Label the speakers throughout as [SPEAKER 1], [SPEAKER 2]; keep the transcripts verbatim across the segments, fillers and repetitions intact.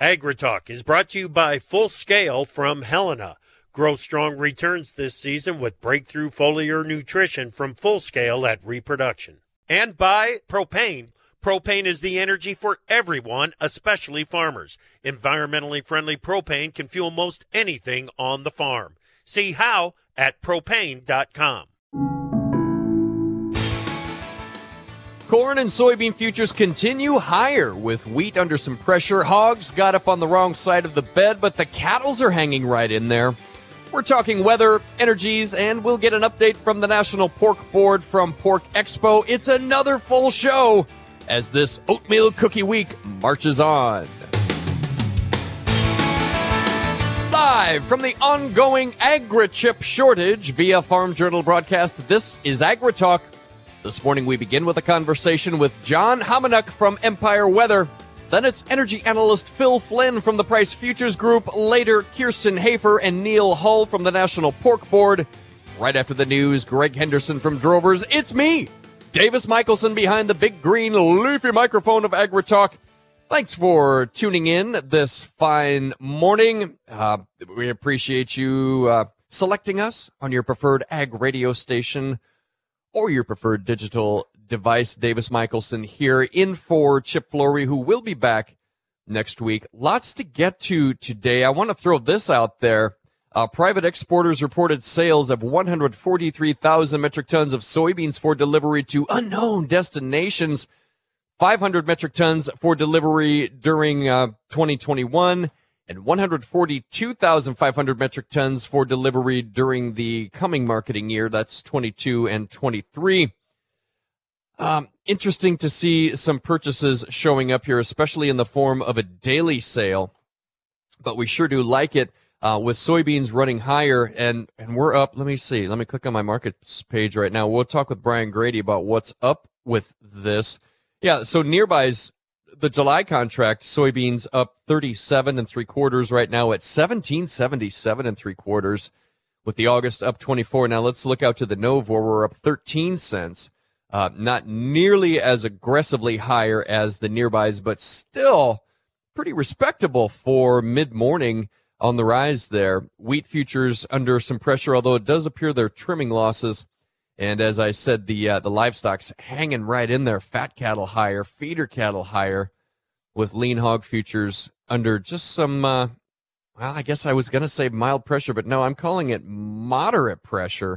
[SPEAKER 1] AgriTalk is brought to you by Full Scale from Helena. Grow strong returns this season with breakthrough foliar nutrition from Full Scale at Reproduction. And by Propane. Propane is the energy for everyone, especially farmers. Environmentally friendly propane can fuel most anything on the farm. See how at propane dot com.
[SPEAKER 2] Corn and soybean futures continue higher with wheat under some pressure. Hogs got up on the wrong side of the bed, but the cattles are hanging right in there. We're talking weather, energies, and we'll get an update from the National Pork Board from Pork Expo. It's another full show as this oatmeal cookie week marches on. Live from the ongoing agri-chip shortage via Farm Journal broadcast, this is AgriTalk. This morning we begin with a conversation with John Homeniuk from Empire Weather. Then it's energy analyst Phil Flynn from the Price Futures Group. Later, Kirsten Hafer and Neil Hull from the National Pork Board. Right after the news, Greg Henderson from Drovers. It's me, Davis Michelson, behind the big green leafy microphone of AgriTalk. Thanks for tuning in this fine morning. Uh, we appreciate you uh, selecting us on your preferred ag radio station or your preferred digital device. Davis Michelson here in for Chip Flory, who will be back next week. Lots to get to today. I want to throw this out there. Uh, private exporters reported sales of one hundred forty-three thousand metric tons of soybeans for delivery to unknown destinations, five hundred metric tons for delivery during uh, twenty twenty-one, and one hundred forty-two thousand five hundred metric tons for delivery during the coming marketing year. That's twenty-two and twenty-three. Um, interesting to see some purchases showing up here, especially in the form of a daily sale. But we sure do like it uh, with soybeans running higher, and, and we're up. Let me see. Let me click on my markets page right now. We'll talk with Brian Grady about what's up with this. Yeah, so nearby's the July contract, soybeans up thirty-seven and three quarters right now at seventeen seventy-seven and three quarters, with the August up twenty-four. Now let's look out to the Nov, where we're up thirteen cents. Uh, not nearly as aggressively higher as the nearbys, but still pretty respectable for mid-morning on the rise there. Wheat futures under some pressure, although it does appear they're trimming losses. And as I said, the uh, the livestock's hanging right in there. Fat cattle higher, feeder cattle higher, with lean hog futures under just some, uh, well, I guess I was going to say mild pressure, but no, I'm calling it moderate pressure.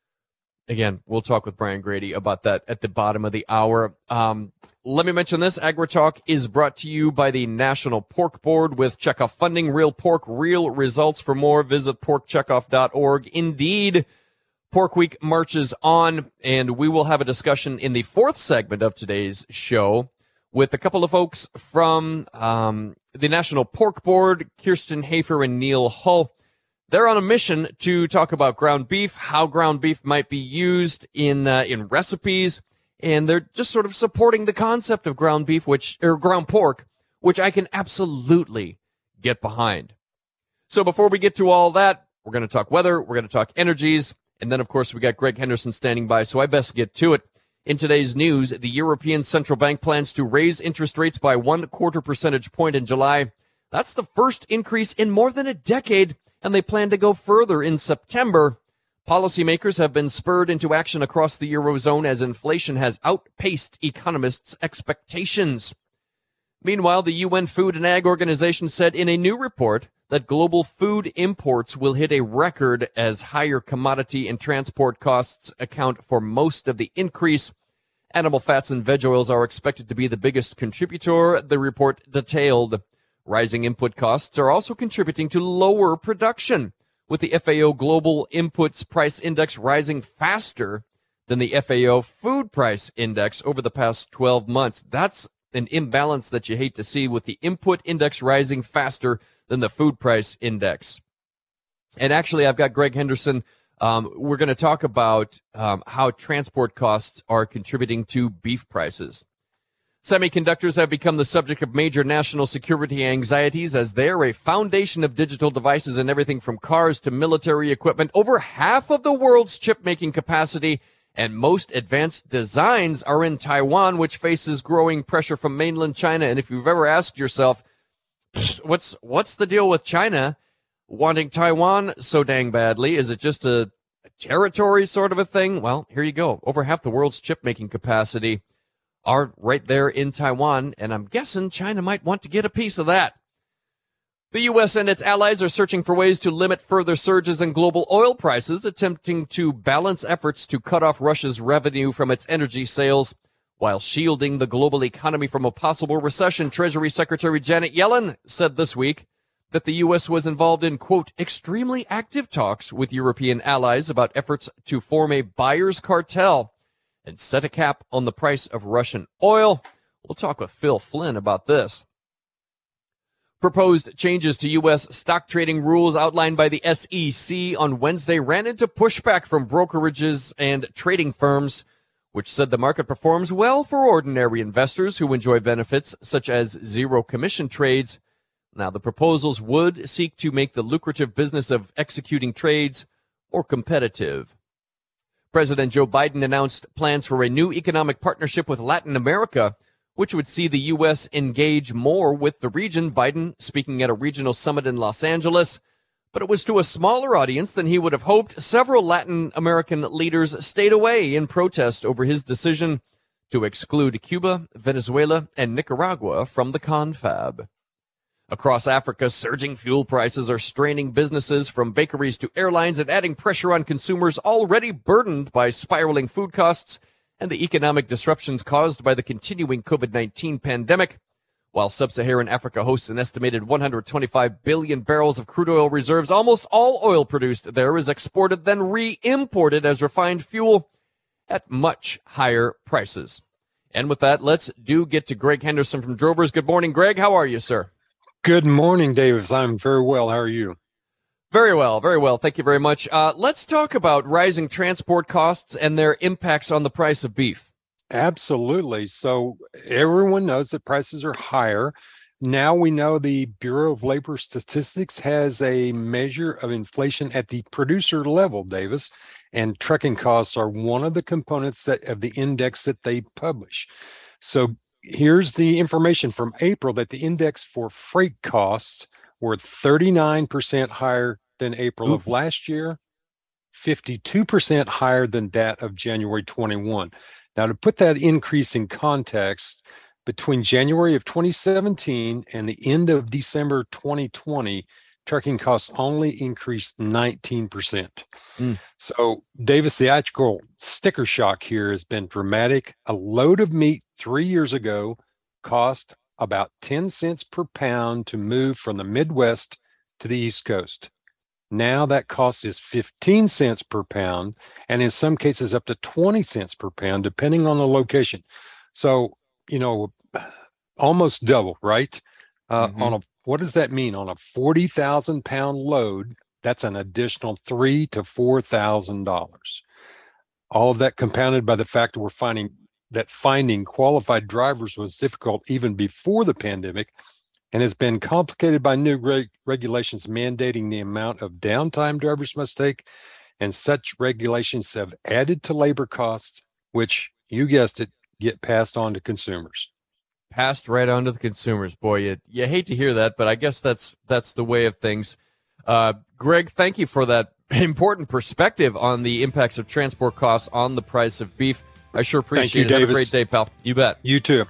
[SPEAKER 2] Again, we'll talk with Brian Grady about that at the bottom of the hour. Um, let me mention this. AgriTalk is brought to you by the National Pork Board with Checkoff funding. Real pork, real results. For more, visit pork checkoff dot org. Indeed, Pork Week marches on, and we will have a discussion in the fourth segment of today's show with a couple of folks from um, the National Pork Board, Kirsten Hafer and Neil Hull. They're on a mission to talk about ground beef, how ground beef might be used in uh, in recipes, and they're just sort of supporting the concept of ground beef, which or ground pork, which I can absolutely get behind. So before we get to all that, we're going to talk weather, we're going to talk energies, and then of course we got Greg Henderson standing by, so I best get to it. In today's news, the European Central Bank plans to raise interest rates by one quarter percentage point in July. That's the first increase in more than a decade, and they plan to go further in September. Policymakers have been spurred into action across the Eurozone as inflation has outpaced economists' expectations. Meanwhile, the U N Food and Ag Organization said in a new report that global food imports will hit a record as higher commodity and transport costs account for most of the increase. Animal fats and veg oils are expected to be the biggest contributor, the report detailed. Rising input costs are also contributing to lower production, with the F A O Global Inputs Price Index rising faster than the F A O Food Price Index over the past twelve months. That's an imbalance that you hate to see, with the input index rising faster than the food price index. And actually, I've got Greg Henderson. Um, we're going to talk about um, how transport costs are contributing to beef prices. Semiconductors have become the subject of major national security anxieties as they are a foundation of digital devices in everything from cars to military equipment. Over half of the world's chip-making capacity and most advanced designs are in Taiwan, which faces growing pressure from mainland China. And if you've ever asked yourself, what's what's the deal with China wanting Taiwan so dang badly? Is it just a, a territory sort of a thing? Well, here you go. Over half the world's chip-making capacity are right there in Taiwan, and I'm guessing China might want to get a piece of that. The U S and its allies are searching for ways to limit further surges in global oil prices, attempting to balance efforts to cut off Russia's revenue from its energy sales while shielding the global economy from a possible recession. Treasury Secretary Janet Yellen said this week that the U S was involved in, quote, extremely active talks with European allies about efforts to form a buyer's cartel and set a cap on the price of Russian oil. We'll talk with Phil Flynn about this. Proposed changes to U S stock trading rules outlined by the S E C on Wednesday ran into pushback from brokerages and trading firms, which said the market performs well for ordinary investors who enjoy benefits such as zero commission trades. Now, the proposals would seek to make the lucrative business of executing trades more competitive. President Joe Biden announced plans for a new economic partnership with Latin America, which would see the U S engage more with the region. Biden speaking at a regional summit in Los Angeles, but it was to a smaller audience than he would have hoped. Several Latin American leaders stayed away in protest over his decision to exclude Cuba, Venezuela, and Nicaragua from the confab. Across Africa, surging fuel prices are straining businesses from bakeries to airlines and adding pressure on consumers already burdened by spiraling food costs and the economic disruptions caused by the continuing COVID nineteen pandemic. While sub-Saharan Africa hosts an estimated one hundred twenty-five billion barrels of crude oil reserves, almost all oil produced there is exported, then re-imported as refined fuel at much higher prices. And with that, let's do get to Greg Henderson from Drovers. Good morning, Greg. How are you, sir?
[SPEAKER 3] Good morning, Davis. I'm very well. How are you?
[SPEAKER 2] Very well, very well. Thank you very much. Uh, let's talk about rising transport costs and their impacts on the price of beef.
[SPEAKER 3] Absolutely. So everyone knows that prices are higher. Now we know the Bureau of Labor Statistics has a measure of inflation at the producer level, Davis, and trucking costs are one of the components that of the index that they publish. So here's the information from April that the index for freight costs were thirty-nine percent higher than April Oof. of last year, fifty-two percent higher than that of January twenty-one. Now, to put that increase in context, between January of twenty seventeen and the end of December twenty twenty, trucking costs only increased nineteen percent. Mm. So, Davis, the actual sticker shock here has been dramatic. A load of meat three years ago cost about ten cents per pound to move from the Midwest to the East Coast. Now that cost is fifteen cents per pound, and in some cases up to twenty cents per pound, depending on the location. So, you know, almost double, right? Uh, mm-hmm. On a what does that mean? On a forty thousand pound load, that's an additional three to four thousand dollars. All of that compounded by the fact that we're finding that finding qualified drivers was difficult even before the pandemic, and has been complicated by new reg- regulations mandating the amount of downtime drivers must take, and such regulations have added to labor costs, which, you guessed it, get passed on to consumers.
[SPEAKER 2] Passed right on to the consumers. Boy, you, you hate to hear that, but I guess that's that's the way of things. Uh, Greg, thank you for that important perspective on the impacts of transport costs on the price of beef. I sure appreciate
[SPEAKER 3] Thank you,
[SPEAKER 2] it.
[SPEAKER 3] Davis.
[SPEAKER 2] Have a great day, pal. You bet.
[SPEAKER 3] You too.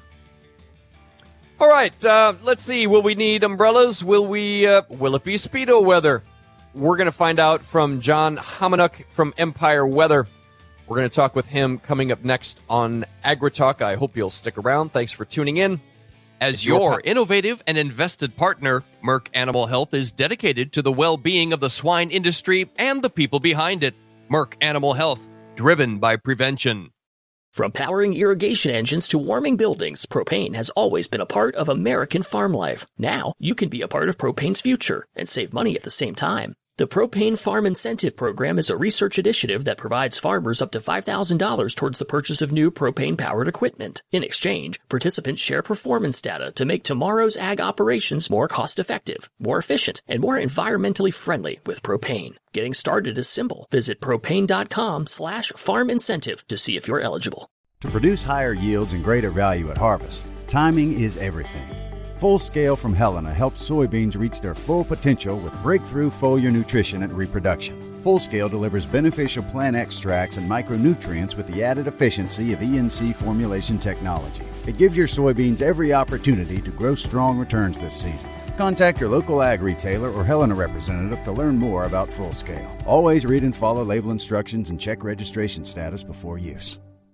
[SPEAKER 2] All right, uh, let's see. Will we need umbrellas? Will we? Uh, will it be Speedo weather? We're going to find out from John Homeniuk from Empire Weather. We're going to talk with him coming up next on AgriTalk. I hope you'll stick around. Thanks for tuning in. As your innovative and invested partner, Merck Animal Health is dedicated to the well-being of the swine industry and the people behind it. Merck Animal Health, driven by prevention.
[SPEAKER 4] From powering irrigation engines to warming buildings, propane has always been a part of American farm life. Now, you can be a part of propane's future and save money at the same time. The Propane Farm Incentive Program is a research initiative that provides farmers up to five thousand dollars towards the purchase of new propane-powered equipment. In exchange, participants share performance data to make tomorrow's ag operations more cost-effective, more efficient, and more environmentally friendly with propane. Getting started is simple. Visit propane.com slash farm incentive to see if you're eligible.
[SPEAKER 5] To produce higher yields and greater value at harvest, timing is everything. Full Scale from Helena helps soybeans reach their full potential with breakthrough foliar nutrition and reproduction. Full Scale delivers beneficial plant extracts and micronutrients with the added efficiency of E N C formulation technology. It gives your soybeans every opportunity to grow strong returns this season. Contact your local ag retailer or Helena representative to learn more about Full Scale. Always read and follow label instructions and check registration status before use.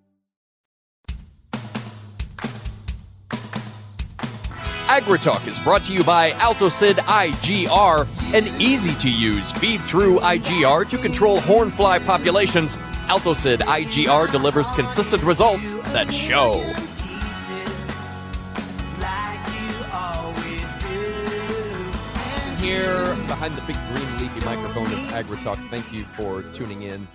[SPEAKER 2] AgriTalk is brought to you by Altosid I G R, an easy-to-use feed-through I G R to control hornfly populations. Altosid I G R delivers consistent results that show. Here behind the big green leafy microphone of AgriTalk, thank you for tuning in.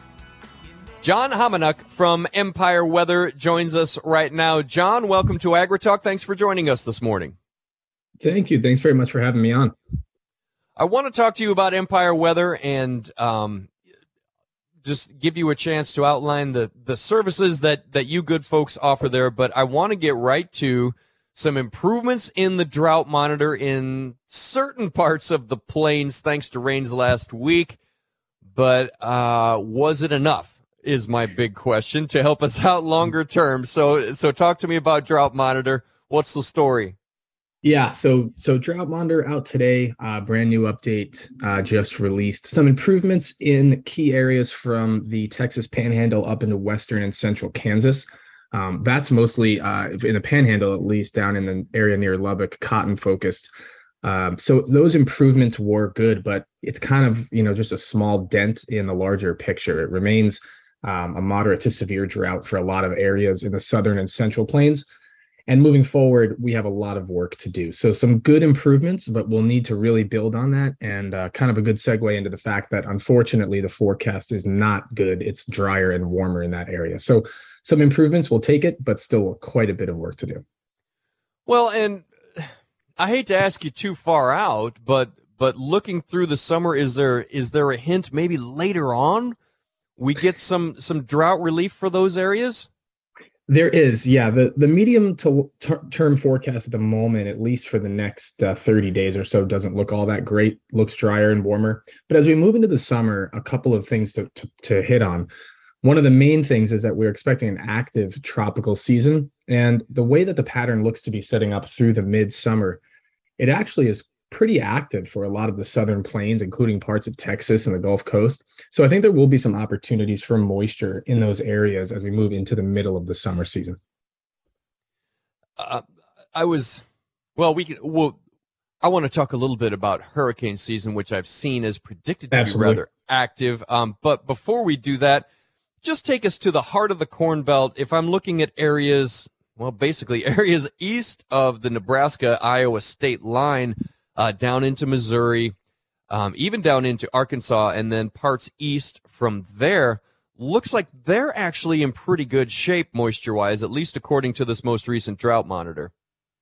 [SPEAKER 2] John Homeniuk from Empire Weather joins us right now. John, welcome to AgriTalk. Thanks for joining us this morning.
[SPEAKER 6] Thank you. Thanks very much for having me on.
[SPEAKER 2] I want to talk to you about Empire Weather and um, just give you a chance to outline the, the services that, that you good folks offer there. But I want to get right to some improvements in the drought monitor in certain parts of the plains thanks to rains last week. But uh, was it enough is my big question to help us out longer term. So, so talk to me about drought monitor. What's the story?
[SPEAKER 6] Yeah, so so Drought Monitor out today, uh, brand new update uh, just released. Some improvements in key areas from the Texas Panhandle up into western and central Kansas. Um, that's mostly uh, in the Panhandle, at least down in the area near Lubbock, cotton focused. Um, so those improvements were good, but it's kind of, you know, just a small dent in the larger picture. It remains um, a moderate to severe drought for a lot of areas in the southern and central plains. And moving forward, we have a lot of work to do. So some good improvements, but we'll need to really build on that. And uh, kind of a good segue into the fact that, unfortunately, the forecast is not good. It's drier and warmer in that area. So some improvements, we'll take it, but still quite a bit of work to do.
[SPEAKER 2] Well, and I hate to ask you too far out, but but looking through the summer, is there is there a hint maybe later on we get some some drought relief for those areas?
[SPEAKER 6] There is, yeah. The, the medium to ter- term forecast at the moment, at least for the next uh, thirty days or so, doesn't look all that great. Looks drier and warmer. But as we move into the summer, a couple of things to, to, to hit on. One of the main things is that we're expecting an active tropical season. And the way that the pattern looks to be setting up through the midsummer, it actually is pretty active for a lot of the southern plains, including parts of Texas and the Gulf Coast. So I think there will be some opportunities for moisture in those areas as we move into the middle of the summer season.
[SPEAKER 2] Uh, I was, well, we can, well, I want to talk a little bit about hurricane season, which I've seen is predicted to
[SPEAKER 6] Absolutely.
[SPEAKER 2] be rather active. Um, but before we do that, just take us to the heart of the Corn Belt. If I'm looking at areas, well, basically areas east of the Nebraska-Iowa state line, Uh, down into Missouri, um, even down into Arkansas, and then parts east from there, looks like they're actually in pretty good shape moisture-wise, at least according to this most recent drought monitor.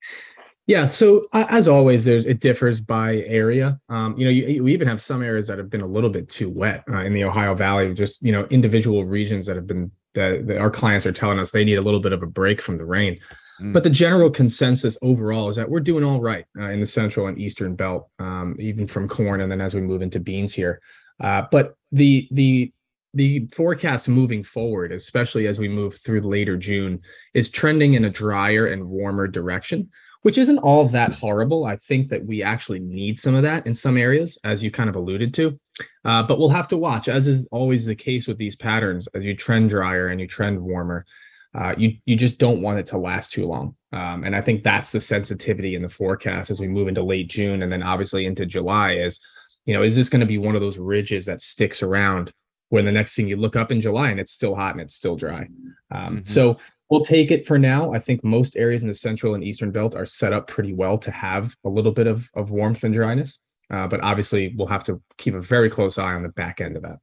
[SPEAKER 6] Yeah, so uh, as always, there's it differs by area. Um, you know, you, we even have some areas that have been a little bit too wet uh, in the Ohio Valley. Just, you know, individual regions that have been that, that our clients are telling us they need a little bit of a break from the rain. But the general consensus overall is that we're doing all right uh, in the central and eastern belt, um, even from corn, and then as we move into beans here. Uh, but the the the forecast moving forward, especially as we move through later June, is trending in a drier and warmer direction, which isn't all that horrible. I think that we actually need some of that in some areas, as you kind of alluded to. Uh, but we'll have to watch, as is always the case with these patterns, as you trend drier and you trend warmer. Uh, you you just don't want it to last too long. Um, and I think that's the sensitivity in the forecast as we move into late June and then obviously into July is, you know, is this going to be one of those ridges that sticks around when the next thing you look up in July and it's still hot and it's still dry? Um, mm-hmm. So we'll take it for now. I think most areas in the central and eastern belt are set up pretty well to have a little bit of, of warmth and dryness. Uh, but obviously we'll have to keep a very close eye on the back end of that.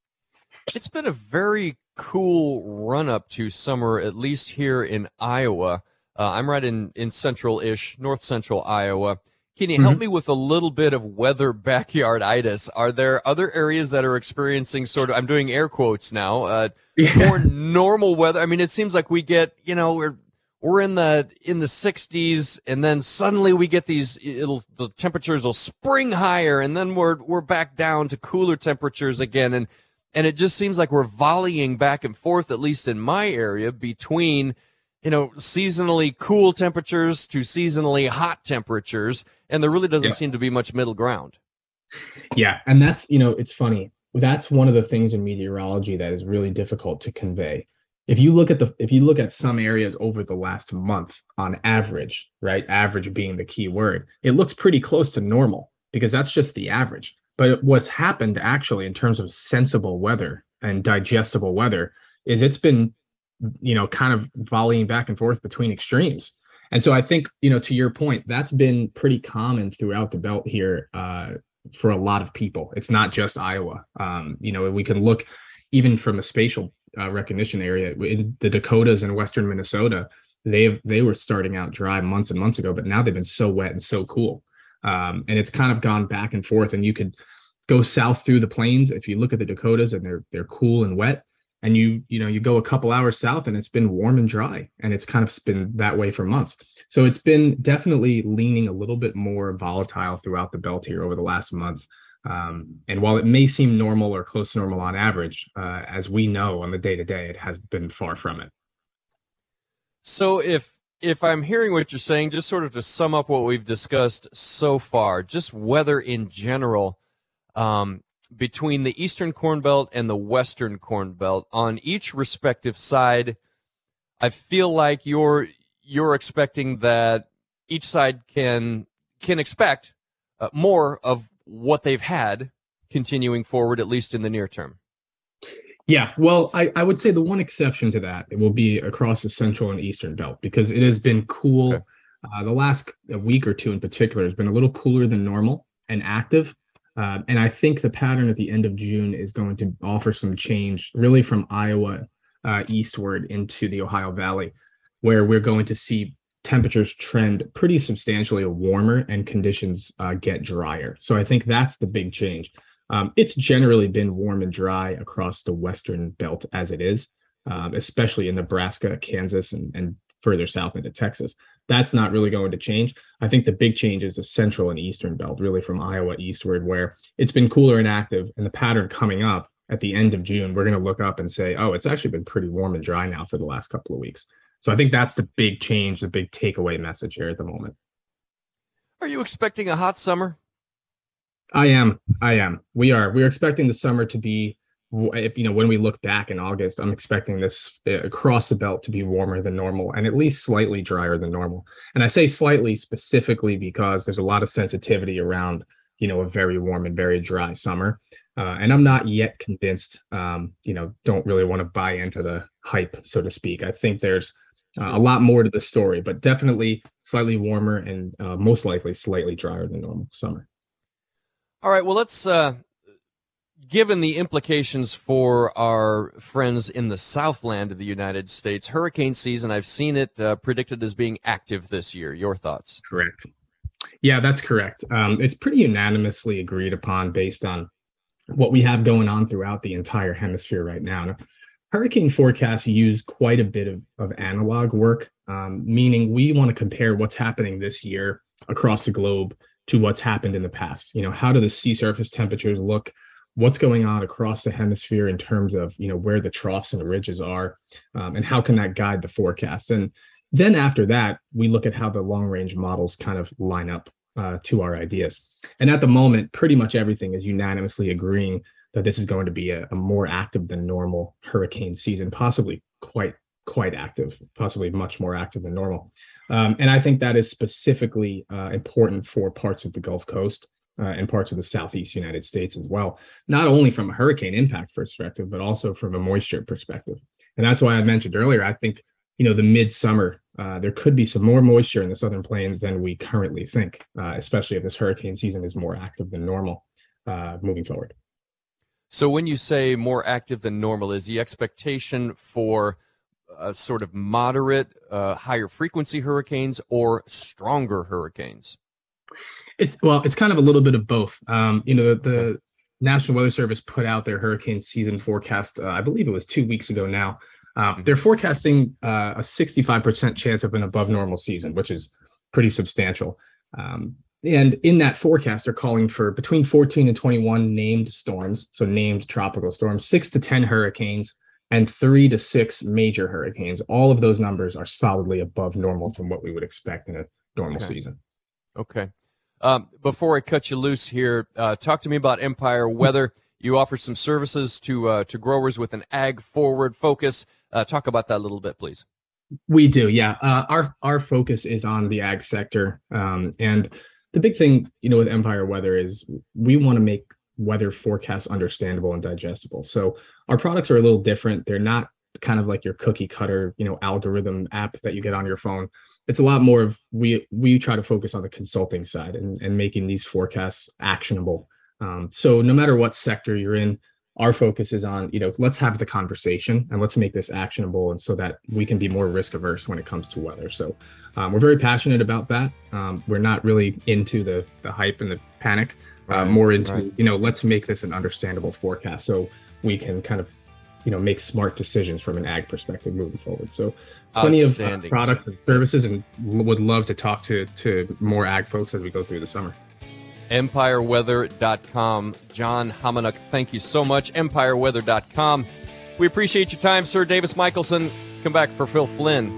[SPEAKER 2] It's been a very cool run up to summer, at least here in Iowa. Uh, I'm right in, in central-ish, north central Iowa. Can you mm-hmm. help me with a little bit of weather backyarditis? Are there other areas that are experiencing sort of, I'm doing air quotes now, uh, yeah. more normal weather? I mean, it seems like we get, you know, we're we're in the in the sixties, and then suddenly we get these. It'll the temperatures will spring higher, and then we're we're back down to cooler temperatures again, and and it just seems like we're volleying back and forth, at least in my area, between you know seasonally cool temperatures to seasonally hot temperatures, and there really doesn't yeah. seem to be much middle ground.
[SPEAKER 6] Yeah, and that's you know it's funny. That's one of the things in meteorology that is really difficult to convey. If you look at the if you look at some areas over the last month on average, right? Average being the key word, it looks pretty close to normal because that's just the average. But what's happened actually in terms of sensible weather and digestible weather is it's been, you know, kind of volleying back and forth between extremes. And so I think, you know, to your point, that's been pretty common throughout the belt here uh, for a lot of people. It's not just Iowa. Um, you know, we can look even from a spatial Uh, recognition area in the Dakotas and western Minnesota. They've they were starting out dry months and months ago, but now they've been so wet and so cool, um, and it's kind of gone back and forth. And you could go south through the plains if you look at the Dakotas, and they're they're cool and wet. And you you know you go a couple hours south, and it's been warm and dry, and it's kind of been that way for months. So it's been definitely leaning a little bit more volatile throughout the belt here over the last month. Um, and while it may seem normal or close to normal on average, uh, as we know on the day to day, it has been far from it.
[SPEAKER 2] So if if I'm hearing what you're saying, just sort of to sum up what we've discussed so far, just weather in general, um, between the Eastern Corn Belt and the Western Corn Belt, on each respective side, I feel like you're you're expecting that each side can can expect uh, more of what they've had continuing forward, at least in the near term.
[SPEAKER 6] Yeah, well, I, I would say the one exception to that, it will be across the central and eastern belt, because it has been cool. Okay. Uh, the last week or two in particular has been a little cooler than normal and active. Uh, and I think the pattern at the end of June is going to offer some change, really from Iowa uh, eastward into the Ohio Valley, where we're going to see temperatures trend pretty substantially warmer and conditions uh, get drier. So I think that's the big change. Um, it's generally been warm and dry across the western belt as it is, um, especially in Nebraska, Kansas, and, and further south into Texas. That's not really going to change. I think the big change is the central and eastern belt, really from Iowa eastward, where it's been cooler and active, and the pattern coming up at the end of June, we're going to look up and say, oh, it's actually been pretty warm and dry now for the last couple of weeks. So I think that's the big change, the big takeaway message here at the moment.
[SPEAKER 2] Are you expecting a hot summer?
[SPEAKER 6] I am. I am. We are. We're expecting the summer to be, if you know, when we look back in August, I'm expecting this uh, across the belt to be warmer than normal and at least slightly drier than normal. And I say slightly specifically because there's a lot of sensitivity around, you know, a very warm and very dry summer. Uh, and I'm not yet convinced, um, you know, don't really want to buy into the hype, so to speak. I think there's Uh, a lot more to the story, but definitely slightly warmer and uh, most likely slightly drier than normal summer.
[SPEAKER 2] All right, well, let's, uh, given the implications for our friends in the Southland of the United States, hurricane season, I've seen it uh, predicted as being active this year. Your thoughts?
[SPEAKER 6] Correct. Yeah, that's correct. Um, it's pretty unanimously agreed upon based on what we have going on throughout the entire hemisphere right now. Now, hurricane forecasts use quite a bit of, of analog work, um, meaning we want to compare what's happening this year across the globe to what's happened in the past. You know, how do the sea surface temperatures look? What's going on across the hemisphere in terms of, you know, where the troughs and ridges are, um, and how can that guide the forecast? And then after that, we look at how the long range models kind of line up uh, to our ideas. And at the moment, pretty much everything is unanimously agreeing that this is going to be a, a more active than normal hurricane season, possibly quite, quite active, possibly much more active than normal. Um, and I think that is specifically uh, important for parts of the Gulf Coast uh, and parts of the Southeast United States as well, not only from a hurricane impact perspective, but also from a moisture perspective. And that's why I mentioned earlier, I think, you know, the midsummer, uh, there could be some more moisture in the Southern Plains than we currently think, uh, especially if this hurricane season is more active than normal uh, moving forward.
[SPEAKER 2] So when you say more active than normal, is the expectation for a sort of moderate, uh, higher frequency hurricanes or stronger hurricanes?
[SPEAKER 6] It's well, it's kind of a little bit of both. Um, you know, the, the National Weather Service put out their hurricane season forecast, uh, I believe it was two weeks ago now. Um, they're forecasting uh, a sixty-five percent chance of an above normal season, which is pretty substantial. Um, and in that forecast, they're calling for between fourteen and twenty-one named storms, so named tropical storms, six to ten hurricanes, and three to six major hurricanes. All of those numbers are solidly above normal from what we would expect in a normal
[SPEAKER 2] okay.
[SPEAKER 6] season.
[SPEAKER 2] Okay. Um, before I cut you loose here, uh, talk to me about Empire Weather. You offer some services to uh, to growers with an ag forward focus. Uh, talk about that a little bit, please.
[SPEAKER 6] We do, yeah. Uh, our our focus is on the ag sector, um, and the big thing, you know, with Empire Weather is we want to make weather forecasts understandable and digestible. So our products are a little different. They're not kind of like your cookie cutter, you know, algorithm app that you get on your phone. It's a lot more of we we try to focus on the consulting side and, and making these forecasts actionable. Um, so no matter what sector you're in, our focus is on, you know, let's have the conversation and let's make this actionable, and so that we can be more risk averse when it comes to weather. So um, we're very passionate about that. Um, we're not really into the the hype and the panic, uh, right, more into, right. you know, let's make this an understandable forecast so we can kind of, you know, make smart decisions from an ag perspective moving forward. So plenty of uh, products and services, and would love to talk to to more ag folks as we go through the summer.
[SPEAKER 2] empire weather dot com. John Homeniuk, thank you so much. empire weather dot com. We appreciate your time, sir. Davis Michelson, come back for Phil Flynn.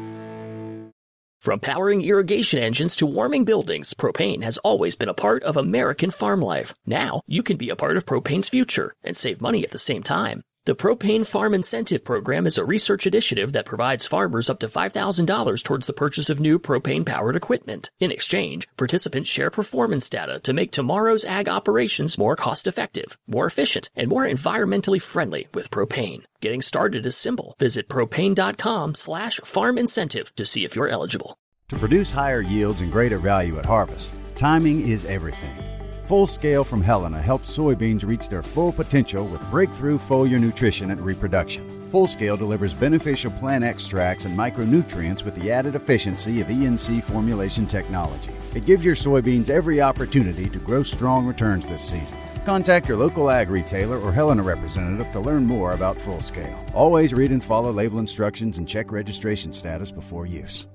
[SPEAKER 4] From powering irrigation engines to warming buildings, propane has always been a part of American farm life. Now, you can be a part of propane's future and save money at the same time. The Propane Farm Incentive Program is a research initiative that provides farmers up to five thousand dollars towards the purchase of new propane-powered equipment. In exchange, participants share performance data to make tomorrow's ag operations more cost-effective, more efficient, and more environmentally friendly with propane. Getting started is simple. Visit propane.com slash farm incentive to see if you're eligible.
[SPEAKER 5] To produce higher yields and greater value at harvest, timing is everything. Full Scale from Helena helps soybeans reach their full potential with breakthrough foliar nutrition and reproduction. Full Scale delivers beneficial plant extracts and micronutrients with the added efficiency of E N C formulation technology. It gives your soybeans every opportunity to grow strong returns this season. Contact your local ag retailer or Helena representative to learn more about Full Scale. Always read and follow label instructions and check registration status before use.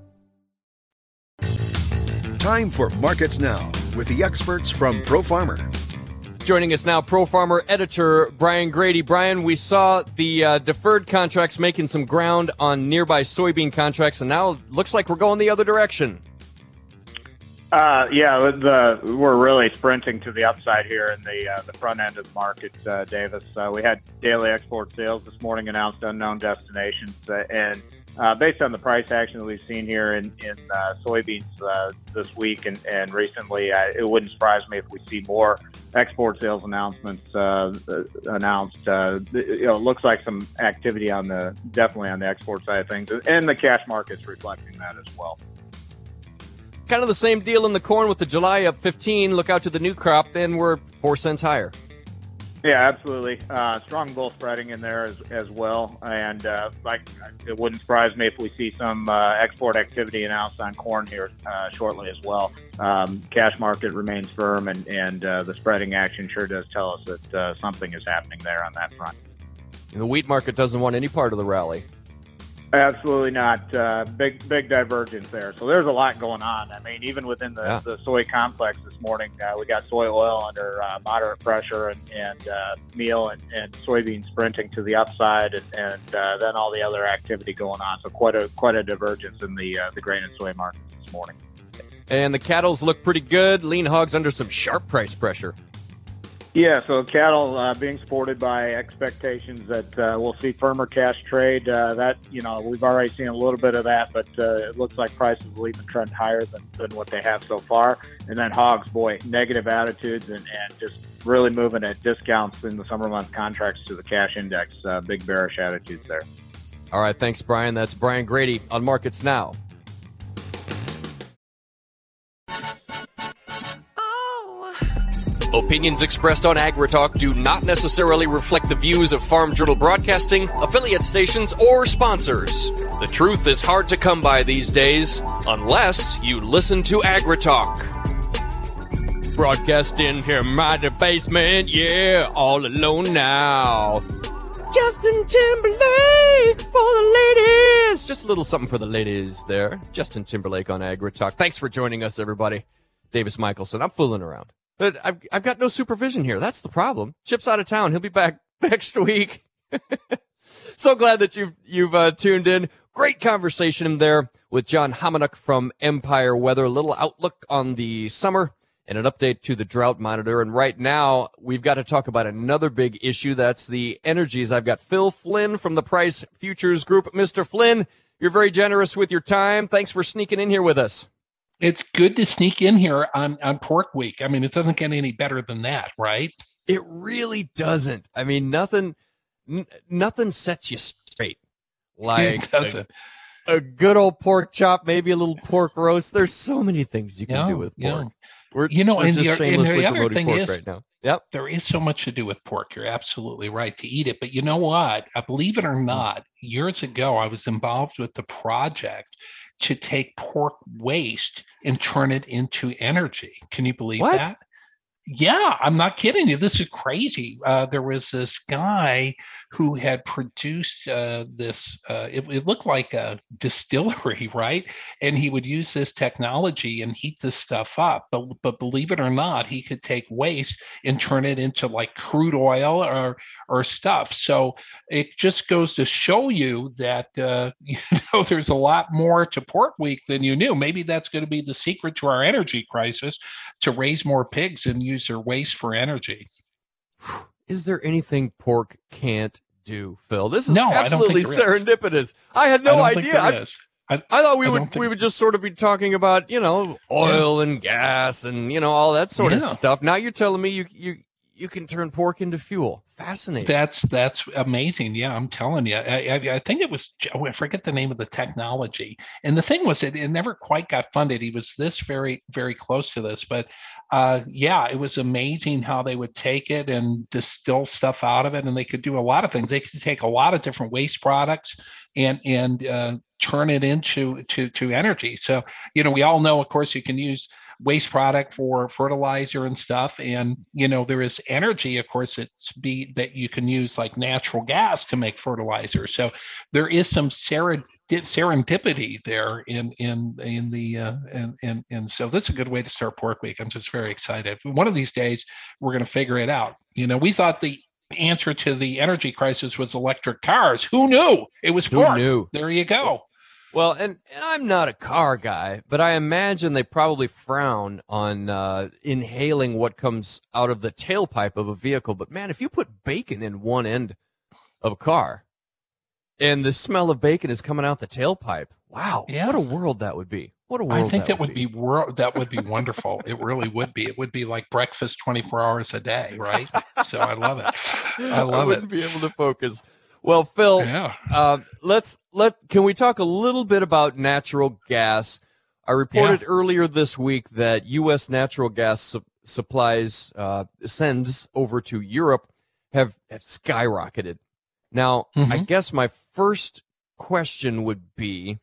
[SPEAKER 7] Time for Markets Now with the experts from ProFarmer.
[SPEAKER 2] Joining us now, ProFarmer editor Brian Grady. Brian, we saw the uh, deferred contracts making some ground on nearby soybean contracts, and now it looks like we're going the other direction.
[SPEAKER 8] Uh, yeah, the, we're really sprinting to the upside here in the uh, the front end of the market, uh, Davis. Uh, we had daily export sales this morning announced unknown destinations, uh, and Uh, based on the price action that we've seen here in, in uh, soybeans uh, this week and, and recently, uh, it wouldn't surprise me if we see more export sales announcements uh, announced. Uh, you know, it looks like some activity on the definitely on the export side of things, and the cash market's reflecting that as well.
[SPEAKER 2] Kind of the same deal in the corn with the July up fifteen. Look out to the new crop, then we're four cents higher.
[SPEAKER 8] Yeah, absolutely. Uh, strong bull spreading in there as, as well. And uh, like, it wouldn't surprise me if we see some uh, export activity announced on corn here uh, shortly as well. Um, cash market remains firm, and, and uh, the spreading action sure does tell us that uh, something is happening there on that front.
[SPEAKER 2] The wheat market doesn't want any part of the rally.
[SPEAKER 8] Absolutely not. Uh, big, big divergence there. So there's a lot going on. I mean, even within the, yeah. the soy complex this morning, uh, we got soy oil under uh, moderate pressure, and, and uh, meal and, and soybean sprinting to the upside, and, and uh, then all the other activity going on. So quite a quite a divergence in the uh, the grain and soy markets this morning.
[SPEAKER 2] And the cattle's look pretty good. Lean hogs under some sharp price pressure.
[SPEAKER 8] Yeah, so cattle uh, being supported by expectations that uh, we'll see firmer cash trade. Uh, that, you know, we've already seen a little bit of that, but uh, it looks like prices will even trend higher than, than what they have so far. And then hogs, boy, negative attitudes and, and just really moving at discounts in the summer month contracts to the cash index. Uh, big bearish attitudes there.
[SPEAKER 2] All right, thanks, Brian. That's Brian Grady on Markets Now. Opinions expressed on AgriTalk do not necessarily reflect the views of Farm Journal Broadcasting, affiliate stations, or sponsors. The truth is hard to come by these days, unless you listen to AgriTalk. Broadcasting here in my basement, yeah, all alone now. Justin Timberlake for the ladies. Just a little something for the ladies there. Justin Timberlake on Agri Talk. Thanks for joining us, everybody. Davis Michelson. I'm fooling around. But I've, I've got no supervision here. That's the problem. Chip's out of town. He'll be back next week. So glad that you've, you've uh, tuned in. Great conversation there with John Homeniuk from Empire Weather. A little outlook on the summer and an update to the drought monitor. And right now, we've got to talk about another big issue. That's the energies. I've got Phil Flynn from the Price Futures Group. Mister Flynn, you're very generous with your time. Thanks for sneaking in here with us.
[SPEAKER 9] It's good to sneak in here on, on Pork Week. I mean, it doesn't get any better than that, right?
[SPEAKER 2] It really doesn't. I mean, nothing, n- nothing sets you straight like
[SPEAKER 9] it doesn't.
[SPEAKER 2] A, a good old pork chop, maybe a little pork roast. There's so many things you can
[SPEAKER 9] yeah,
[SPEAKER 2] do with pork.
[SPEAKER 9] Yeah.
[SPEAKER 2] We're,
[SPEAKER 9] you know,
[SPEAKER 2] we're
[SPEAKER 9] and,
[SPEAKER 2] just
[SPEAKER 9] the, and
[SPEAKER 2] shamelessly
[SPEAKER 9] the other
[SPEAKER 2] promoting
[SPEAKER 9] thing
[SPEAKER 2] pork
[SPEAKER 9] is,
[SPEAKER 2] right now. Yep.
[SPEAKER 9] There is so much to do with pork. You're absolutely right to eat it. But you know what? I believe it or not, years ago, I was involved with the project to take pork waste and turn it into energy. Can you believe
[SPEAKER 2] what?
[SPEAKER 9] that? Yeah, I'm not kidding you. This is crazy. Uh, there was this guy who had produced uh, this, uh, it, it looked like a distillery, right? And he would use this technology and heat this stuff up. But, but believe it or not, he could take waste and turn it into like crude oil or, or stuff. So it just goes to show you that, uh, you know, there's a lot more to Pork Week than you knew. Maybe that's going to be the secret to our energy crisis, to raise more pigs and use their waste for energy.
[SPEAKER 2] Is there anything pork can't do, Phil? This is
[SPEAKER 9] no,
[SPEAKER 2] absolutely
[SPEAKER 9] I don't think there
[SPEAKER 2] serendipitous. Is. I had no
[SPEAKER 9] I
[SPEAKER 2] idea. I,
[SPEAKER 9] I,
[SPEAKER 2] I thought we
[SPEAKER 9] I
[SPEAKER 2] would we would just sort of be talking about, you know, oil yeah. and gas and, you know, all that sort yeah. of stuff. Now you're telling me you you you can turn pork into fuel. Fascinating.
[SPEAKER 9] That's that's amazing. Yeah, I'm telling you. I, I, I think it was, I forget the name of the technology. And the thing was, it, it never quite got funded. He was this very, very close to this. But uh, yeah, it was amazing how they would take it and distill stuff out of it. And they could do a lot of things. They could take a lot of different waste products and and uh, turn it into to, to energy. So, you know, we all know, of course, you can use waste product for fertilizer and stuff. And, you know, there is energy, of course, it's be that you can use like natural gas to make fertilizer. So there is some serendip- serendipity there in, in, in the, uh, and, and, and so this is a good way to start Pork Week. I'm just very excited. One of these days, we're going to figure it out. You know, we thought the answer to the energy crisis was electric cars. Who knew? It was pork. Who knew? There you go.
[SPEAKER 2] Well, and, and I'm not a car guy, but I imagine they probably frown on uh, inhaling what comes out of the tailpipe of a vehicle. But, man, if you put bacon in one end of a car and the smell of bacon is coming out the tailpipe, wow, yeah. What a world that would be. What a world
[SPEAKER 9] I think
[SPEAKER 2] that,
[SPEAKER 9] that would be, be wor- that would be wonderful. It really would be. It would be like breakfast twenty-four hours a day, right? So I love it. I love
[SPEAKER 2] I wouldn't
[SPEAKER 9] it.
[SPEAKER 2] be able to focus. Well, Phil,
[SPEAKER 9] yeah.
[SPEAKER 2] uh, let's let can we talk a little bit about natural gas? I reported yeah. earlier this week that U S natural gas su- supplies uh, sends over to Europe have, have skyrocketed. Now, mm-hmm. I guess my first question would be,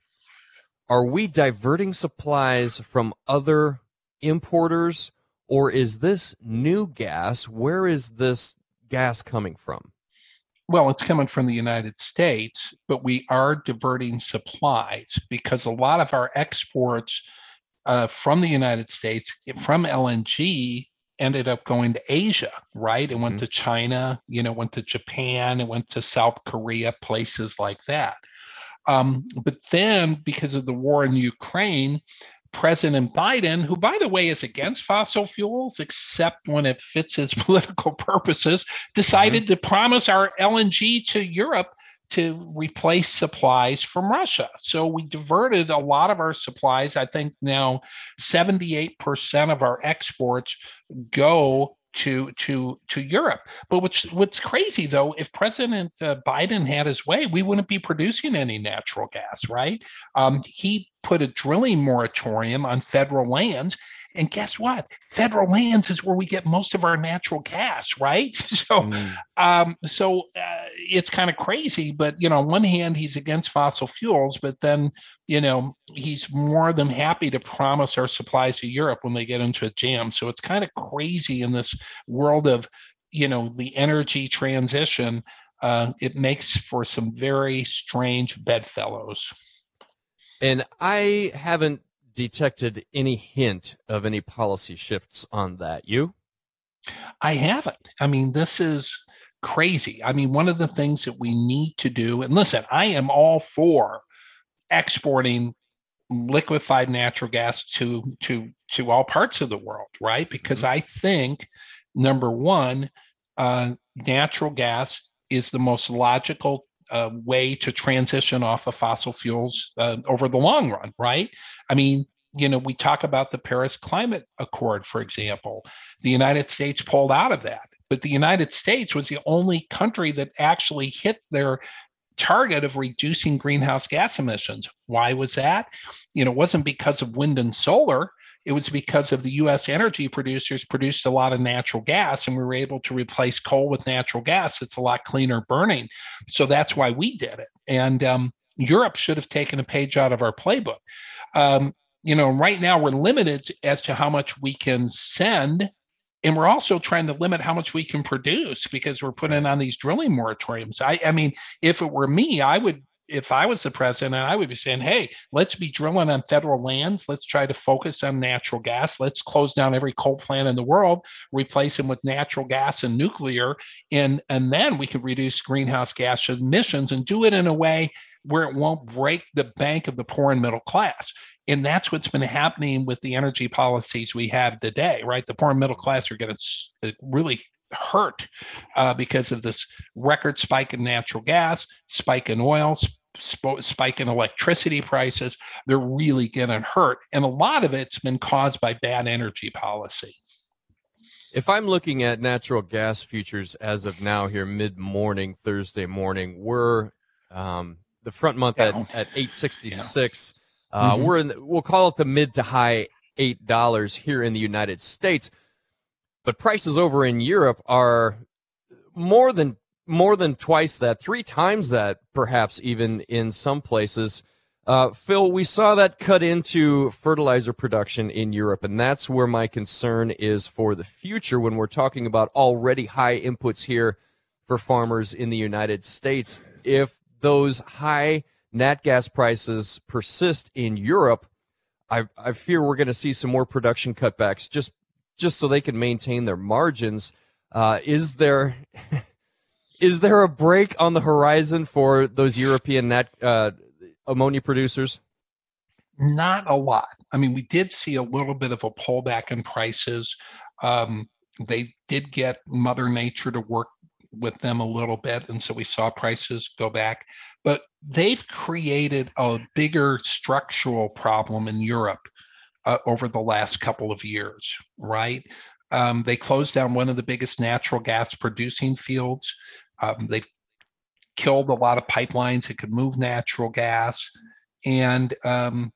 [SPEAKER 2] are we diverting supplies from other importers, or is this new gas? Where is this gas coming from?
[SPEAKER 9] Well, it's coming from the United States, but we are diverting supplies because a lot of our exports uh, from the United States, from L N G, ended up going to Asia, right? It went mm-hmm. to China, you know, went to Japan, it went to South Korea, places like that. Um, but then because of the war in Ukraine, President Biden, who, by the way, is against fossil fuels, except when it fits his political purposes, decided mm-hmm. to promise our L N G to Europe to replace supplies from Russia. So we diverted a lot of our supplies. I think now seventy-eight percent of our exports go to to to Europe. But what's what's crazy though, if President uh, Biden had his way, we wouldn't be producing any natural gas, right? Um, he put a drilling moratorium on federal lands. And guess what? Federal lands is where we get most of our natural gas, right? So, mm. um, so uh, it's kind of crazy. But you know, on one hand, he's against fossil fuels, but then you know he's more than happy to promise our supplies to Europe when they get into a jam. So it's kind of crazy in this world of you know the energy transition. uh, it makes for some very strange bedfellows.
[SPEAKER 2] And I haven't detected any hint of any policy shifts on that. You?
[SPEAKER 9] I haven't. I mean, this is crazy. I mean, one of the things that we need to do, and listen, I am all for exporting liquefied natural gas to to to all parts of the world, right? Because I think, number one, uh, natural gas is the most logical uh, way to transition off of fossil fuels uh, over the long run, right? I mean, you know, we talk about the Paris Climate Accord, for example. The United States pulled out of that, but the United States was the only country that actually hit their target of reducing greenhouse gas emissions. Why was that? You know, it wasn't because of wind and solar. It was because of the U S energy producers produced a lot of natural gas, and we were able to replace coal with natural gas. It's a lot cleaner burning. So that's why we did it. And um, Europe should have taken a page out of our playbook. Um, you know, right now we're limited as to how much we can send. And we're also trying to limit how much we can produce because we're putting on these drilling moratoriums. I, I mean, if it were me, I would, if I was the president, I would be saying, hey, let's be drilling on federal lands. Let's try to focus on natural gas. Let's close down every coal plant in the world, replace them with natural gas and nuclear. And, and then we can reduce greenhouse gas emissions and do it in a way where it won't break the bank of the poor and middle class. And that's what's been happening with the energy policies we have today, right? The poor and middle class are getting really hurt uh, because of this record spike in natural gas, spike in oil, sp- spike in electricity prices. They're really getting hurt. And a lot of it's been caused by bad energy policy.
[SPEAKER 2] If I'm looking at natural gas futures as of now here, mid-morning, Thursday morning, we're um, the front month at, at eight sixty-six. Yeah. Uh, mm-hmm. We're in, the, we'll call it the mid to high eight dollars here in the United States, but prices over in Europe are more than more than twice that, three times that, perhaps even in some places. Uh, Phil, we saw that cut into fertilizer production in Europe, and that's where my concern is for the future when we're talking about already high inputs here for farmers in the United States. If those high nat gas prices persist in Europe, I, I fear we're going to see some more production cutbacks just just so they can maintain their margins. Uh, is there is there a break on the horizon for those European nat uh, ammonia producers?
[SPEAKER 9] Not a lot. I mean, we did see a little bit of a pullback in prices. Um, they did get Mother Nature to work with them a little bit, and so we saw prices go back. But they've created a bigger structural problem in Europe uh, over the last couple of years, right? Um, they closed down one of the biggest natural gas producing fields. Um, they've killed a lot of pipelines that could move natural gas. And, um,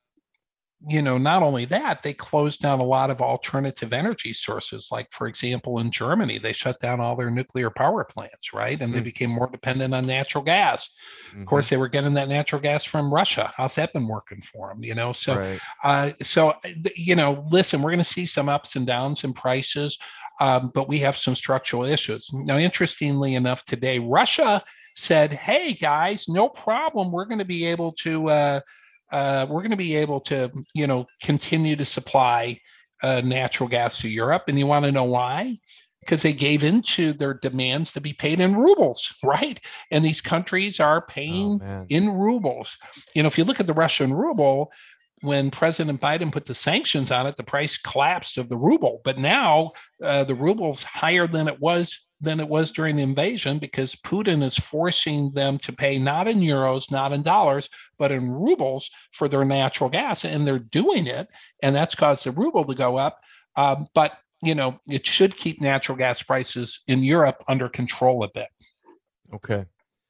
[SPEAKER 9] you know, not only that, they closed down a lot of alternative energy sources. Like, for example, in Germany, they shut down all their nuclear power plants, right? And mm-hmm. they became more dependent on natural gas. Mm-hmm. Of course, they were getting that natural gas from Russia. How's that been working for them? You know, so, right. uh, so you know, listen, we're going to see some ups and downs in prices, um, but we have some structural issues. Now, interestingly enough, today, Russia said, hey, guys, no problem. We're going to be able to uh, Uh, we're going to be able to, you know, continue to supply uh, natural gas to Europe. And you want to know why? Because they gave into their demands to be paid in rubles, right? And these countries are paying oh, in rubles. You know, if you look at the Russian ruble, when President Biden put the sanctions on it, the price collapsed of the ruble. But now uh, the ruble's higher than it was than it was during the invasion because Putin is forcing them to pay not in euros, not in dollars, but in rubles for their natural gas. And they're doing it. And that's caused the ruble to go up. Um, but, you know, it should keep natural gas prices in Europe under control a bit.
[SPEAKER 2] Okay.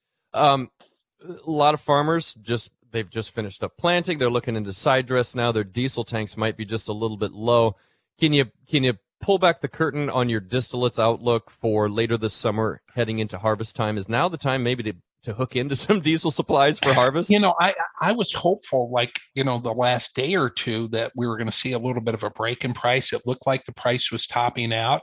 [SPEAKER 2] Um, a lot of farmers just, they've just finished up planting. They're looking into side dress now. Their diesel tanks might be just a little bit low. Can you, can you, pull back the curtain on your distillates outlook for later this summer heading into harvest time? Is now the time maybe to, to hook into some diesel supplies for harvest?
[SPEAKER 9] You know, I I was hopeful, like, you know, the last day or two that we were going to see a little bit of a break in price. It looked like the price was topping out.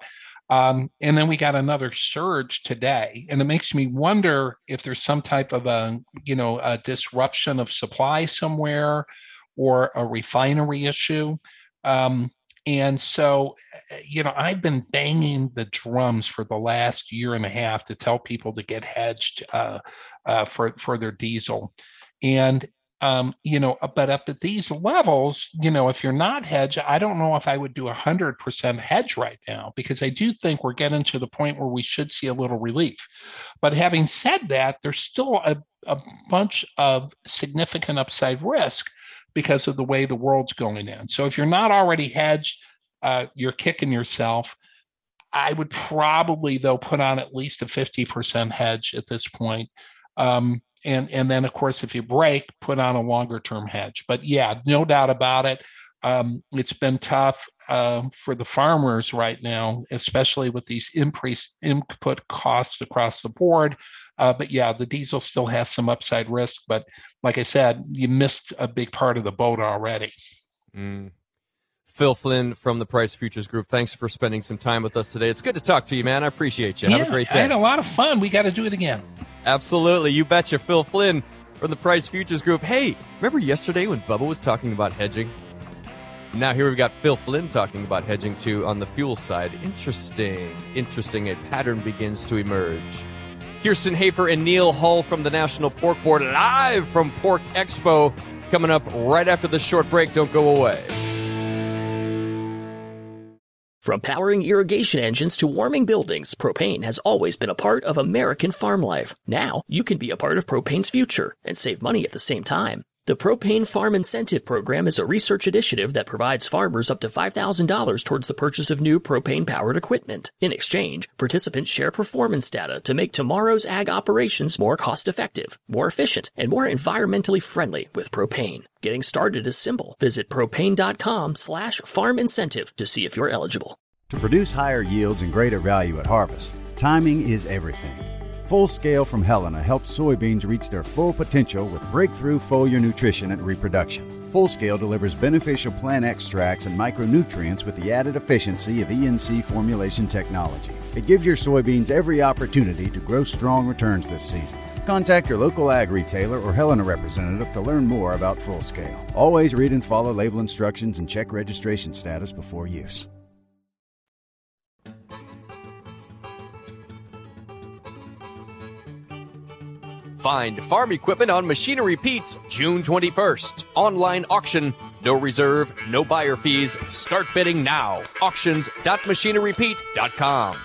[SPEAKER 9] Um, and then we got another surge today, and it makes me wonder if there's some type of a, you know, a disruption of supply somewhere, or a refinery issue. Um, and so, you know, I've been banging the drums for the last year and a half to tell people to get hedged uh, uh, for for their diesel, and Um, you know, but up at these levels, you know, if you're not hedged, I don't know if I would do a hundred percent hedge right now, because I do think we're getting to the point where we should see a little relief. But having said that, there's still a, a bunch of significant upside risk because of the way the world's going in. So if you're not already hedged, uh, you're kicking yourself. I would probably, though, put on at least a fifty percent hedge at this point. Um, And and then, of course, if you break, put on a longer term hedge. But yeah, no doubt about it. Um, it's been tough uh, for the farmers right now, especially with these increased input costs across the board. Uh, but yeah, the diesel still has some upside risk. But like I said, you missed a big part of the boat already.
[SPEAKER 2] Mm. Phil Flynn from the Price Futures Group, thanks for spending some time with us today. It's good to talk to you, man. I appreciate you.
[SPEAKER 9] Yeah,
[SPEAKER 2] Have a great day.
[SPEAKER 9] I had a lot of fun. We got to do it again.
[SPEAKER 2] Absolutely. You betcha. Phil Flynn from the Price Futures Group. Hey, remember yesterday when Bubba was talking about hedging? Now here we've got Phil Flynn talking about hedging too on the fuel side. Interesting. Interesting. A pattern begins to emerge. Kirsten Hafer and Neil Hull from the National Pork Board, live from Pork Expo, coming up right after this short break. Don't go away.
[SPEAKER 4] From powering irrigation engines to warming buildings, propane has always been a part of American farm life. Now, you can be a part of propane's future and save money at the same time. The Propane Farm Incentive Program is a research initiative that provides farmers up to five thousand dollars towards the purchase of new propane-powered equipment. In exchange, participants share performance data to make tomorrow's ag operations more cost-effective, more efficient, and more environmentally friendly with propane. Getting started is simple. Visit propane.com slash farm incentive to see if you're eligible.
[SPEAKER 5] To produce higher yields and greater value at harvest, timing is everything. Full Scale from Helena helps soybeans reach their full potential with breakthrough foliar nutrition and reproduction. Full Scale delivers beneficial plant extracts and micronutrients with the added efficiency of E N C formulation technology. It gives your soybeans every opportunity to grow strong returns this season. Contact your local ag retailer or Helena representative to learn more about Full Scale. Always read and follow label instructions and check registration status before use.
[SPEAKER 2] Find farm equipment on Machinery Pete's June twenty-first. Online auction. No reserve, no buyer fees. Start bidding now. auctions dot machinery pete dot com.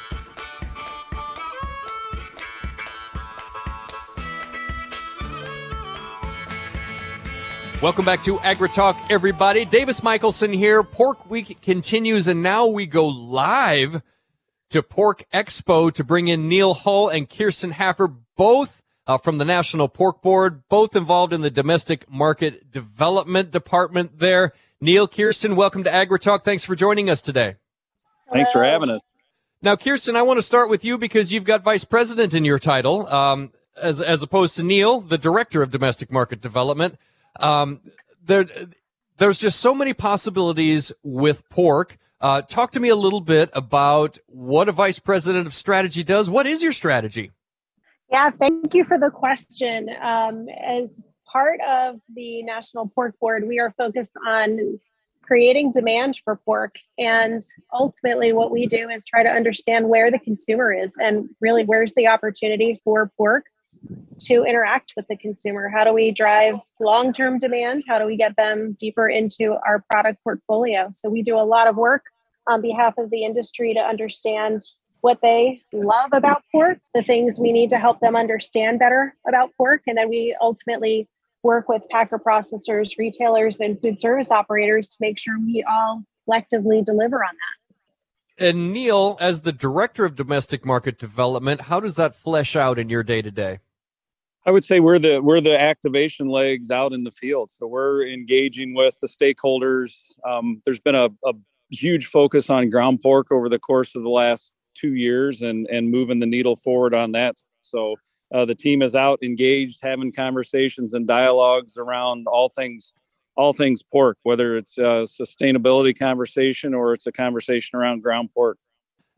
[SPEAKER 2] Welcome back to AgriTalk, everybody. Davis Michelson here. Pork Week continues, and now we go live to Pork Expo to bring in Neil Hull and Kirsten Hafer, both Uh, from the National Pork Board, both involved in the Domestic Market Development Department there. Neil, Kirsten, welcome to AgriTalk. Thanks for joining us today.
[SPEAKER 10] Thanks for having us.
[SPEAKER 2] Now, Kirsten, I want to start with you because you've got vice president in your title, um, as as opposed to Neil, the director of Domestic Market Development. Um, there, there's just so many possibilities with pork. Uh, talk to me a little bit about what a vice president of strategy does. What is your strategy?
[SPEAKER 11] Yeah, thank you for the question. Um, as part of the National Pork Board, we are focused on creating demand for pork. And ultimately what we do is try to understand where the consumer is and really where's the opportunity for pork to interact with the consumer. How do we drive long-term demand? How do we get them deeper into our product portfolio? So we do a lot of work on behalf of the industry to understand what they love about pork, the things we need to help them understand better about pork. And then we ultimately work with packer processors, retailers, and food service operators to make sure we all collectively deliver on that.
[SPEAKER 2] And Neil, as the director of domestic market development, how does that flesh out in your day-to-day?
[SPEAKER 10] I would say we're the we're the activation legs out in the field. So we're engaging with the stakeholders. Um, there's been a, a huge focus on ground pork over the course of the last two years and, and moving the needle forward on that. So uh, the team is out engaged, having conversations and dialogues around all things, all things pork, whether it's a sustainability conversation or it's a conversation around ground pork.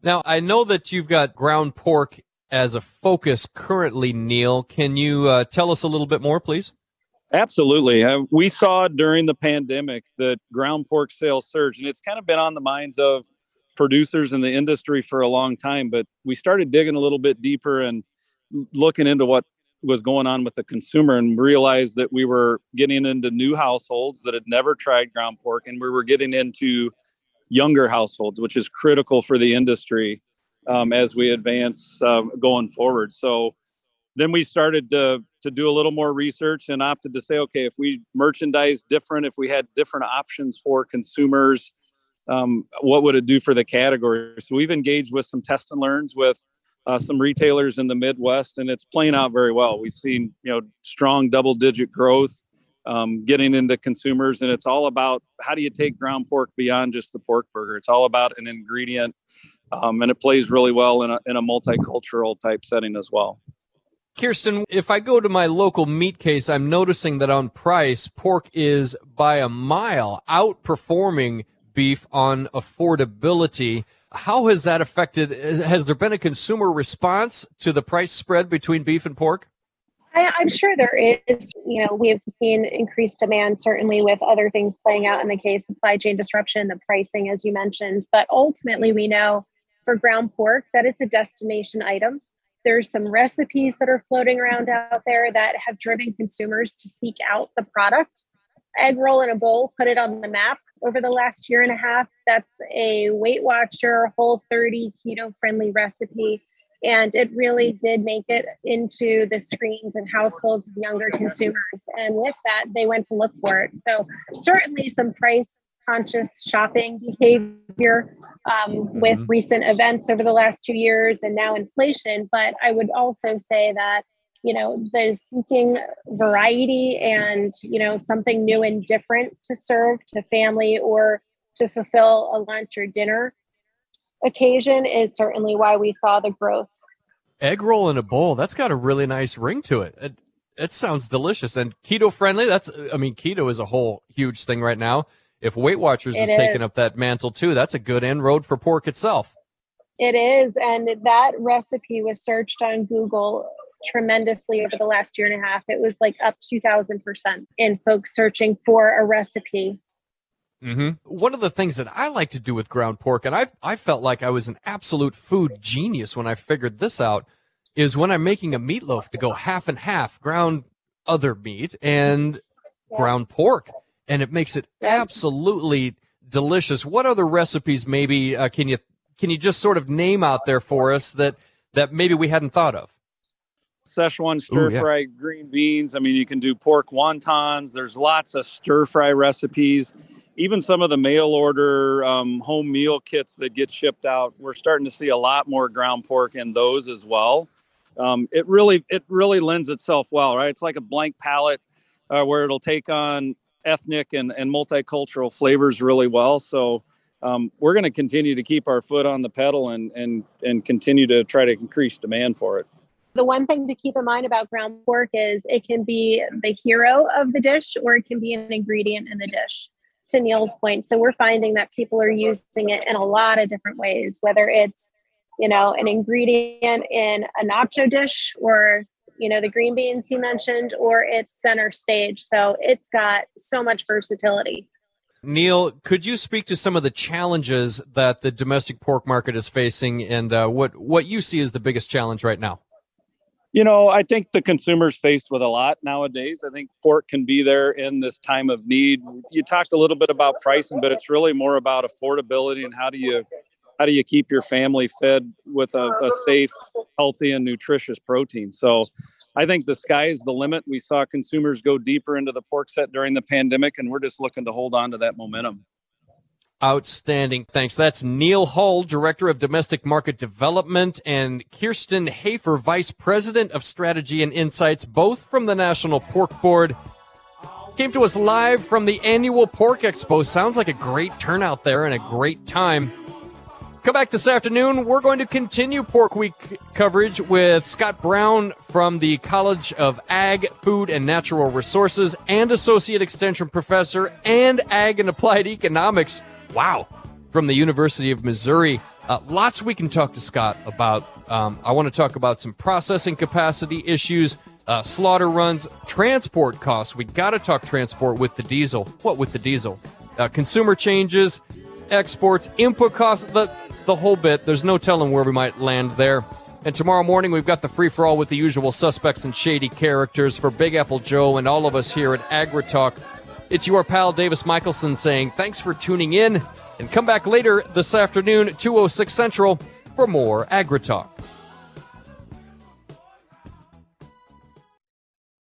[SPEAKER 2] Now, I know that you've got ground pork as a focus currently, Neil. Can you uh, tell us a little bit more, please?
[SPEAKER 10] Absolutely. Uh, we saw during the pandemic that ground pork sales surged, and it's kind of been on the minds of producers in the industry for a long time. But we started digging a little bit deeper and looking into what was going on with the consumer and realized that we were getting into new households that had never tried ground pork, and we were getting into younger households, which is critical for the industry um, as we advance uh, going forward. So then we started to, to do a little more research and opted to say, okay, if we merchandise different, if we had different options for consumers, um, what would it do for the category? So we've engaged with some test and learns with uh, some retailers in the Midwest, and it's playing out very well. We've seen, you know, strong double digit growth, um, getting into consumers, and it's all about how do you take ground pork beyond just the pork burger? It's all about an ingredient, um, and it plays really well in a, in a multicultural type setting as well.
[SPEAKER 2] Kirsten, if I go to my local meat case, I'm noticing that on price, pork is by a mile outperforming beef on affordability. How has that affected? Has there been a consumer response to the price spread between beef and pork?
[SPEAKER 11] I, I'm sure there is. You know, we've seen increased demand, certainly with other things playing out in the case, supply chain disruption, the pricing, as you mentioned. But ultimately, we know for ground pork that it's a destination item. There's some recipes that are floating around out there that have driven consumers to seek out the product. Egg roll in a bowl, put it on the map over the last year and a half. That's a Weight Watcher, Whole thirty keto-friendly recipe. And it really did make it into the screens and households of younger consumers. And with that, they went to look for it. So certainly some price conscious shopping behavior um, mm-hmm. with recent events over the last two years and now inflation. But I would also say that, you know, the seeking variety and, you know, something new and different to serve to family or to fulfill a lunch or dinner occasion is certainly why we saw the growth.
[SPEAKER 2] Egg roll in a bowl, that's got a really nice ring to it. It, it sounds delicious and keto friendly. That's, I mean, keto is a whole huge thing right now. If Weight Watchers is, is taking up that mantle too, that's a good inroad for pork itself.
[SPEAKER 11] It is. And that recipe was searched on Google tremendously over the last year and a half. It was like up two thousand percent in folks searching for a recipe.
[SPEAKER 2] Mm-hmm. One of the things that I like to do with ground pork, and I I felt like I was an absolute food genius when I figured this out, is when I'm making a meatloaf to go half and half, ground other meat and yeah. ground pork. And it makes it absolutely delicious. What other recipes maybe uh, can you can you just sort of name out there for us that, that maybe we hadn't thought of?
[SPEAKER 10] Szechuan stir-fry yeah. green beans. I mean, you can do pork wontons. There's lots of stir-fry recipes. Even some of the mail-order um, home meal kits that get shipped out, we're starting to see a lot more ground pork in those as well. Um, it really it really lends itself well, right? It's like a blank palette uh, where it'll take on ethnic and, and multicultural flavors really well. So um, we're going to continue to keep our foot on the pedal and, and, and continue to try to increase demand for it.
[SPEAKER 11] The one thing to keep in mind about ground pork is it can be the hero of the dish or it can be an ingredient in the dish, to Neil's point. So we're finding that people are using it in a lot of different ways, whether it's, you know, an ingredient in a nacho dish or you know, the green beans he mentioned, or it's center stage. So it's got so much versatility.
[SPEAKER 2] Neil, could you speak to some of the challenges that the domestic pork market is facing and uh, what, what you see as the biggest challenge right now?
[SPEAKER 10] You know, I think the consumer's faced with a lot nowadays. I think pork can be there in this time of need. You talked a little bit about pricing, but it's really more about affordability and how do you how do you keep your family fed with a, a safe, healthy, and nutritious protein? So I think the sky is the limit. We saw consumers go deeper into the pork set during the pandemic, and we're just looking to hold on to that momentum.
[SPEAKER 2] Outstanding. Thanks. That's Neil Hull, Director of Domestic Market Development, and Kirsten Hafer, Vice President of Strategy and Insights, both from the National Pork Board. Came to us live from the annual Pork Expo. Sounds like a great turnout there and a great time. Come back this afternoon. We're going to continue Pork Week coverage with Scott Brown from the College of Ag, Food, and Natural Resources and Associate Extension Professor and Ag and Applied Economics. Wow. From the University of Missouri. Uh, lots we can talk to Scott about. Um, I want to talk about some processing capacity issues, uh, slaughter runs, transport costs. We got to talk transport with the diesel. What with the diesel? Uh, consumer changes, exports, input costs, the, the whole bit. There's no telling where we might land there. And tomorrow morning, we've got the free-for-all with the usual suspects and shady characters. For Big Apple Joe and all of us here at AgriTalk, it's your pal Davis Michelson saying thanks for tuning in. And come back later this afternoon, two oh six Central, for more AgriTalk.